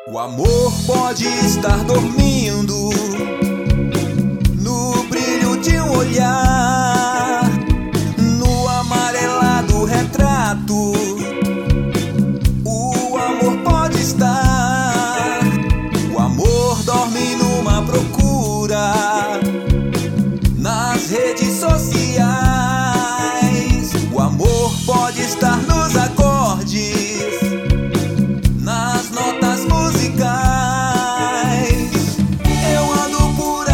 O amor pode estar dormindo no brilho de um olhar, no amarelado retrato. O amor pode estar. O amor dorme numa procura nas redes sociais. O amor pode estar nos acordes, nas notas musicais. Eu ando por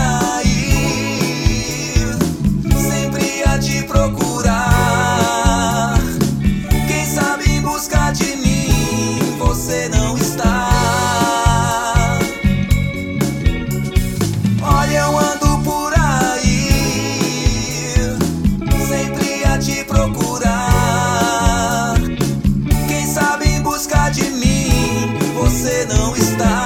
aí, sempre a te procurar. Quem sabe em busca de mim você não está. Olha, eu ando por aí, sempre a te procurar. Quem sabe em busca de mim você não está.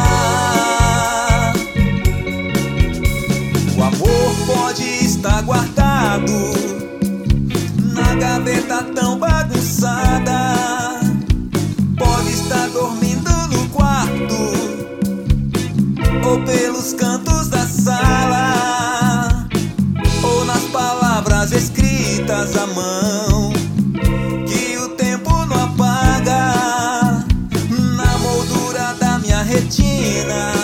O amor pode estar guardado na gaveta tão bagunçada. Pode estar dormindo no quarto ou pelos cantos da sala, ou nas palavras escritas à mão que o tempo não apaga, na moldura da minha retina,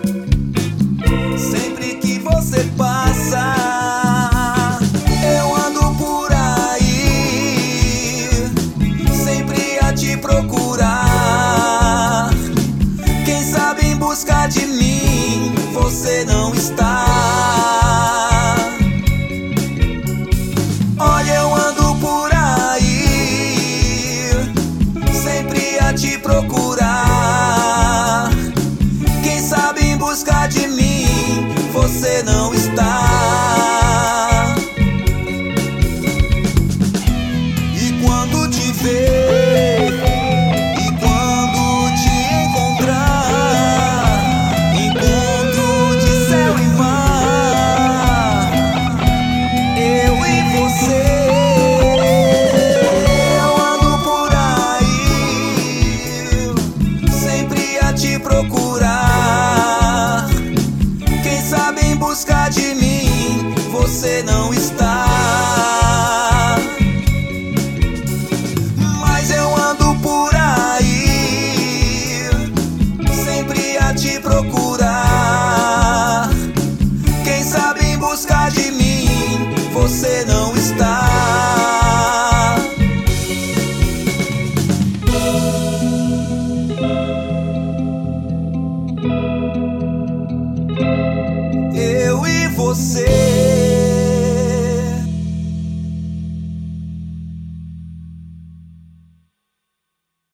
sempre que você passa. Eu ando por aí, sempre a te procurar. Quem sabe em busca de mim você não está. Olha, eu ando por aí, sempre a te procurar. Quem sabe em busca de mim você não está. E quando te ver, e quando te encontrar, encontro de céu e mar, eu e você. Eu ando por aí, sempre a te procurar. Quem sabe em busca de mim você não está. Mas eu ando por aí, sempre a te procurar. Quem sabe em busca de mim você não está. Eu e você.